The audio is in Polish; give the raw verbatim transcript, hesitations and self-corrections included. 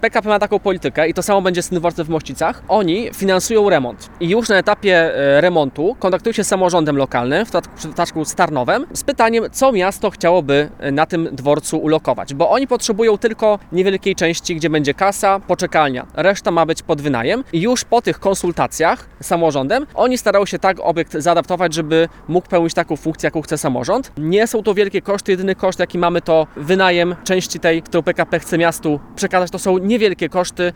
P K P ma taką politykę i to samo będzie z tym dworcem w Mościcach. Oni finansują remont i już na etapie remontu kontaktują się z samorządem lokalnym, w przypadku z Tarnowem, z pytaniem, co miasto chciałoby na tym dworcu ulokować, bo oni potrzebują tylko niewielkiej części, gdzie będzie kasa, poczekalnia. Reszta ma być pod wynajem i już po tych konsultacjach z samorządem oni starają się tak obiekt zaadaptować, żeby mógł pełnić taką funkcję, jaką chce samorząd. Nie są to wielkie koszty, jedyny koszt, jaki mamy, to wynajem części tej, którą P K P chce miastu przekazać, to są niewielkie koszty,